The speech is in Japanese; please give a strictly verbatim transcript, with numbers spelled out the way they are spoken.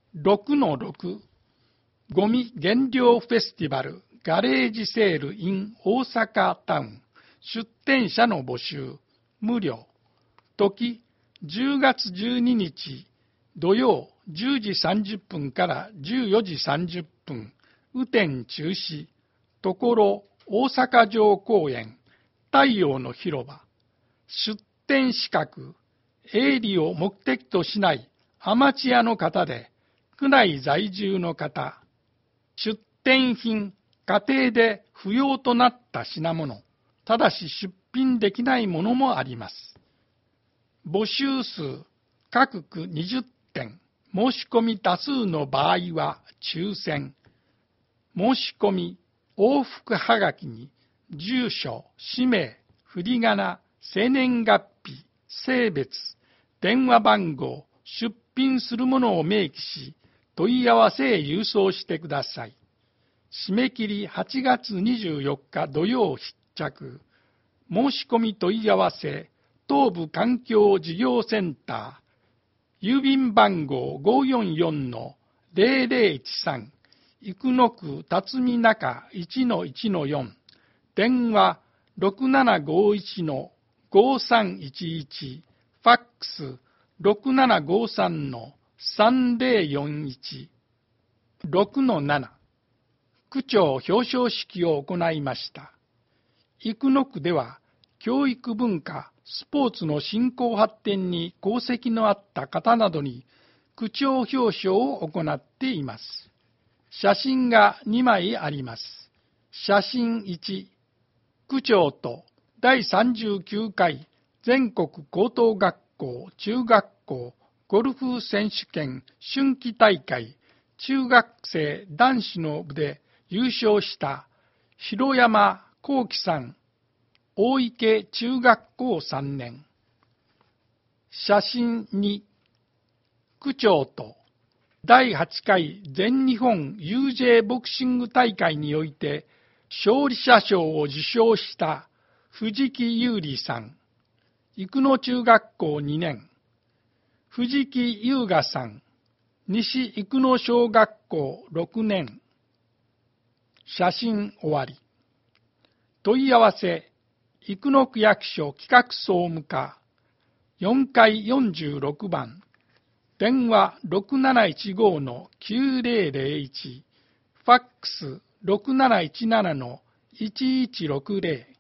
ろくのろく ゴミ減量フェスティバルガレージセール in 大阪タウン出店者の募集無料時じゅうがつじゅうににち土曜じゅうじさんじゅっぷんからじゅうよじさんじゅっぷん雨天中止ところ大阪城公園太陽の広場出店資格営利を目的としないアマチュアの方で区内在住の方出店品家庭で不要となった品物ただし出品できないものもあります。募集数各区にじゅってん申し込み多数の場合は抽選申し込み往復はがきに住所氏名振り仮名生年月日性別電話番号出品するものを明記し問い合わせへ郵送してください。締め切りはちがつにじゅうよっか土曜必着申し込み問い合わせ東部環境事業センター郵便番号 ごーよんよんのぜろぜろいちさん 生野区辰巳中 いちのいちのよん 電話 ろくななごいちのごさんいちいち ファックス ろくななごさんのさんぜろよんいち ろくのなな区長表彰式を行いました。生野区では教育文化スポーツの振興発展に功績のあった方などに区長表彰を行っています。写真がにまいあります。写真いち、区長とだいさんじゅうきゅうかい全国高等学校中学校ゴルフ選手権春季大会中学生男子の部で優勝した広山幸喜さん大池中学校さんねん。写真に区長とだいはちかい全日本 ユージェー ボクシング大会において勝利者賞を受賞した藤木優里さん生野中学校にねん藤木優雅さん西生野小学校ろくねん。写真終わり。問い合わせ生野区役所企画総務課よんかいよんじゅうろくばん電話 ろくなないちごのきゅうぜろぜろいち ファックス ろくなないちななのいちいちろくぜろ